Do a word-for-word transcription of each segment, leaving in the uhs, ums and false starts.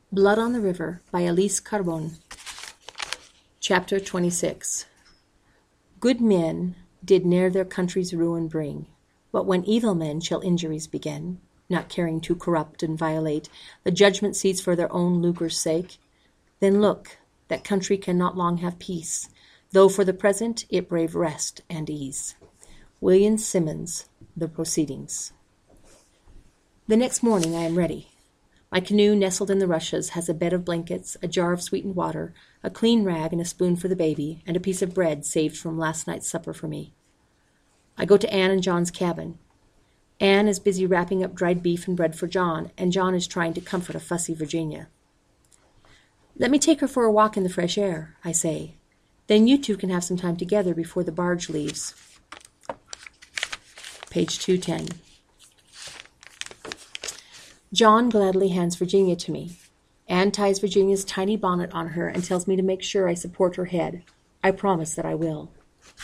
Blood on the River by Elise Carbon. Chapter twenty-six. Good men did ne'er their country's ruin bring, but when evil men shall injuries begin, not caring to corrupt and violate the judgment seats for their own lucre's sake, then look, that country cannot long have peace, though for the present it brave rest and ease. William Simmons, The Proceedings. The next morning I am ready. My canoe, nestled in the rushes, has a bed of blankets, a jar of sweetened water, a clean rag and a spoon for the baby, and a piece of bread saved from last night's supper for me. I go to Anne and John's cabin. Anne is busy wrapping up dried beef and bread for John, and John is trying to comfort a fussy Virginia. Let me take her for a walk in the fresh air, I say. Then you two can have some time together before the barge leaves. Page two ten. John gladly hands Virginia to me. Anne ties Virginia's tiny bonnet on her and tells me to make sure I support her head. I promise that I will.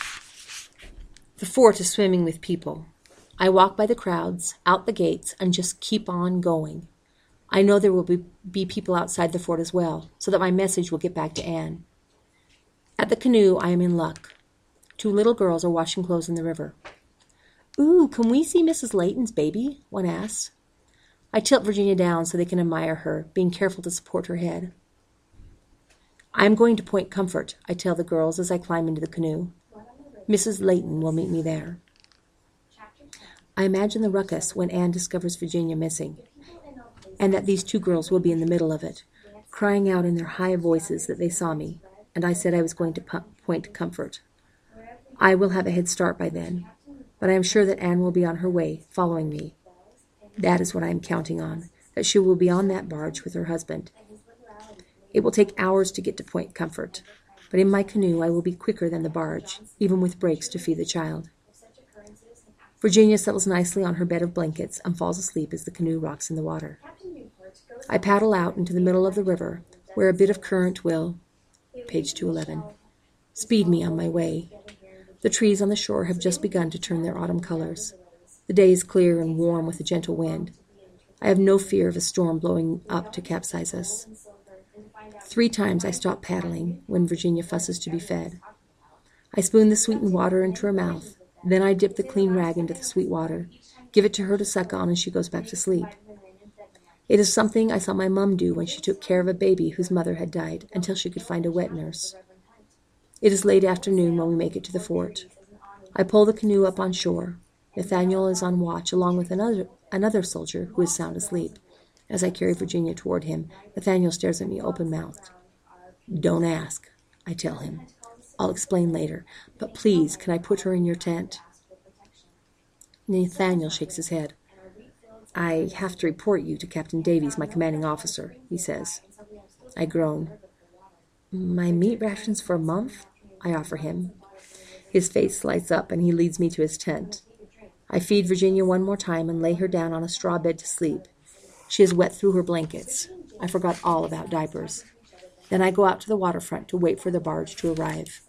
The fort is swimming with people. I walk by the crowds, out the gates, and just keep on going. I know there will be, be people outside the fort as well, so that my message will get back to Anne. At the canoe, I am in luck. Two little girls are washing clothes in the river. "Ooh, can we see Missus Layton's baby?" one asks. I tilt Virginia down so they can admire her, being careful to support her head. I am going to Point Comfort, I tell the girls as I climb into the canoe. Missus Layton will meet me there. I imagine the ruckus when Anne discovers Virginia missing, and that these two girls will be in the middle of it, crying out in their high voices that they saw me, and I said I was going to Point Comfort. I will have a head start by then, but I am sure that Anne will be on her way, following me. That is what I am counting on, that she will be on that barge with her husband. It will take hours to get to Point Comfort, but in my canoe I will be quicker than the barge, even with breaks to feed the child. Virginia settles nicely on her bed of blankets and falls asleep as the canoe rocks in the water. I paddle out into the middle of the river, where a bit of current will, page two eleven, speed me on my way. The trees on the shore have just begun to turn their autumn colors. The day is clear and warm with a gentle wind. I have no fear of a storm blowing up to capsize us. Three times I stop paddling when Virginia fusses to be fed. I spoon the sweetened water into her mouth. Then I dip the clean rag into the sweet water, give it to her to suck on, and she goes back to sleep. It is something I saw my mum do when she took care of a baby whose mother had died until she could find a wet nurse. It is late afternoon when we make it to the fort. I pull the canoe up on shore. Nathaniel is on watch, along with another another soldier who is sound asleep. As I carry Virginia toward him, Nathaniel stares at me open-mouthed. "Don't ask," I tell him. "I'll explain later, but please, can I put her in your tent?" Nathaniel shakes his head. "I have to report you to Captain Davies, my commanding officer," he says. I groan. "My meat rations for a month?" I offer him. His face lights up, and he leads me to his tent. I feed Virginia one more time and lay her down on a straw bed to sleep. She is wet through her blankets. I forgot all about diapers. Then I go out to the waterfront to wait for the barge to arrive.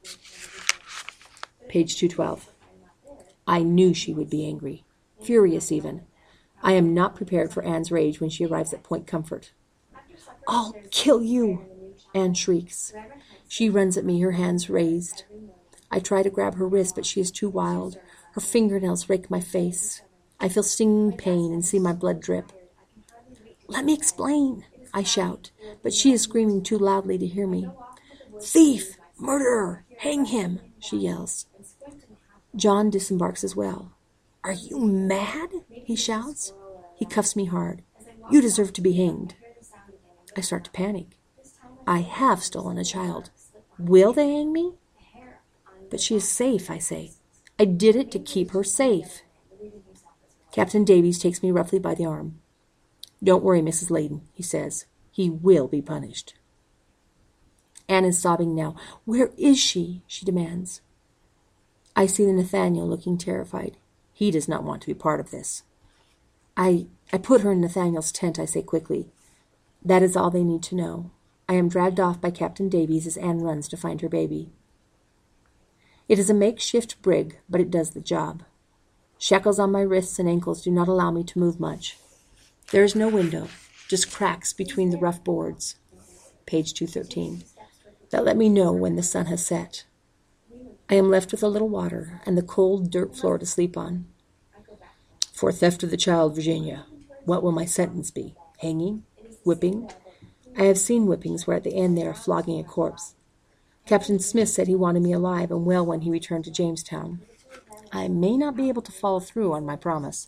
Page two twelve. I knew she would be angry, furious even. I am not prepared for Anne's rage when she arrives at Point Comfort. "I'll kill you!" Anne shrieks. She runs at me, her hands raised. I try to grab her wrist, but she is too wild. Her fingernails rake my face. I feel stinging pain and see my blood drip. "Let me explain," I shout, but she is screaming too loudly to hear me. "Thief! Murderer! Hang him!" she yells. John disembarks as well. "Are you mad?" he shouts. He cuffs me hard. "You deserve to be hanged." I start to panic. I have stolen a child. Will they hang me? "But she is safe," I say. "I did it to keep her safe." Captain Davies takes me roughly by the arm. "Don't worry, Missus Layton," he says. "He will be punished." Anne is sobbing now. "Where is she?" she demands. I see Nathaniel looking terrified. He does not want to be part of this. I, I put her in Nathaniel's tent, I say quickly. That is all they need to know. I am dragged off by Captain Davies as Anne runs to find her baby. It is a makeshift brig, but it does the job. Shackles on my wrists and ankles do not allow me to move much. There is no window, just cracks between the rough boards. Page two thirteen. That let me know when the sun has set. I am left with a little water and the cold dirt floor to sleep on. For theft of the child, Virginia, what will my sentence be? Hanging? Whipping? I have seen whippings where at the end they are flogging a corpse. Captain Smith said he wanted me alive and well when he returned to Jamestown. I may not be able to follow through on my promise.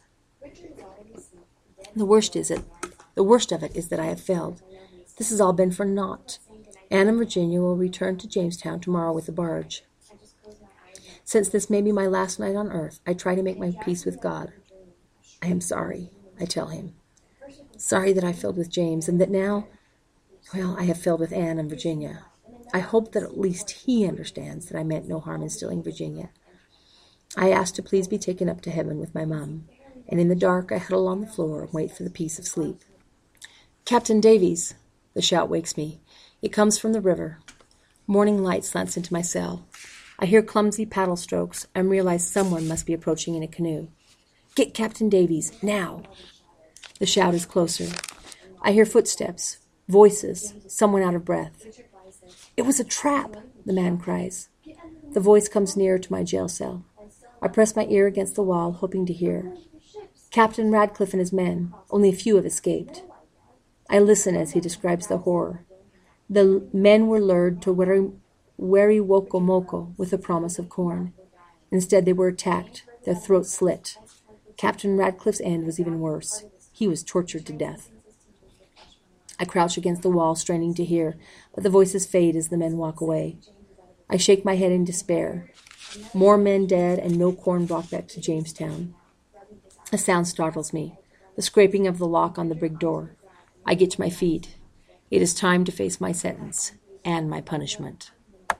The worst is it, the worst of it is that I have failed. This has all been for naught. Anne and Virginia will return to Jamestown tomorrow with the barge. Since this may be my last night on earth, I try to make my peace with God. I am sorry, I tell him. Sorry that I failed with James, and that now, well, I have failed with Anne and Virginia. I hope that at least he understands that I meant no harm in stealing Virginia. I ask to please be taken up to heaven with my mum, and in the dark I huddle on the floor and wait for the peace of sleep. Captain Davies! The shout wakes me. It comes from the river. Morning light slants into my cell. I hear clumsy paddle strokes and realize someone must be approaching in a canoe. Get Captain Davies, now! The shout is closer. I hear footsteps, voices, someone out of breath. It was a trap, the man cries. The voice comes nearer to my jail cell. I press my ear against the wall, hoping to hear. Captain Radcliffe and his men, only a few have escaped. I listen as he describes the horror. The men were lured to Weri, Weriwokomoko with the promise of corn. Instead, they were attacked, their throats slit. Captain Radcliffe's end was even worse. He was tortured to death. I crouch against the wall, straining to hear, but the voices fade as the men walk away. I shake my head in despair. More men dead and no corn brought back to Jamestown. A sound startles me, the scraping of the lock on the brig door. I get to my feet. It is time to face my sentence and my punishment.